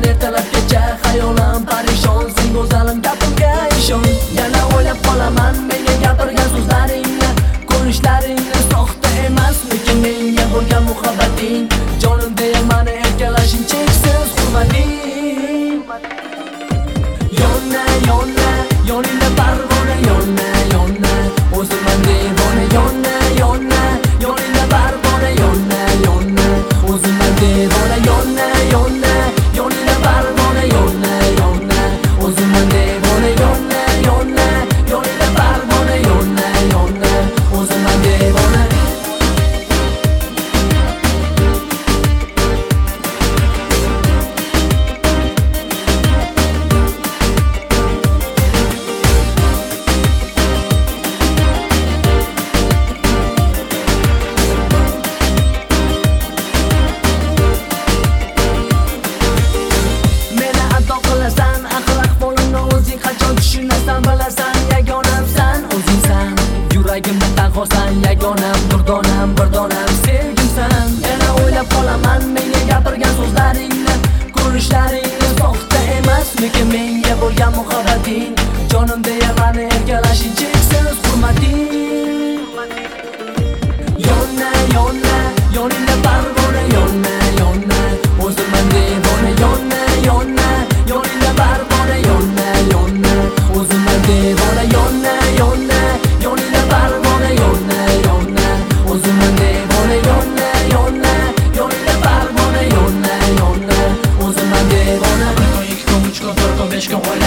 ketar ertalabgacha Hayolim parishon, sen go'zalim gapimga ishon. Yana o'ylab qolaman menga gapirgan so'zlaringni, ko'rishlaringni soxta emasmikin menga bo'lgan muhabbating. Jonim deya mani erkalashing cheksiz hurmating. Yonna yonna yoningda parvona, yonna yonna o'zimman devona, yonna yonna yoningda parvona, yonna yonna o'zimman devona, yonna yonna yoningda parvona, yonna yonna o'zimman devona, yonna yonna yoningda parvona, yonna yonna o'zimman devona. Bilasan yagonamsan o'zingsan, yuragimda tanhosan, yagonam durdonam, birdonam sevgimsan. Yana o'ylab qolaman menga gapirgan so'zlaringni, ko'rishlaringni soxta emasmikin menga bo'lgan muhabbating. Jonim deya mani erkalashing cheksiz hurmating. Yonna yonna yoningda parvona, yonna yonna o'zimman devona, yonna yonna yoningda parvona, yonna yonna o'zimman devona, yonna yonna yoningda parvona, yonna yonna o'zimman devona, yonna yonna yoningda parvona, yonna yonna o'zimman devona. 1 kun 2 kun 3 kun 4 kun 5 kun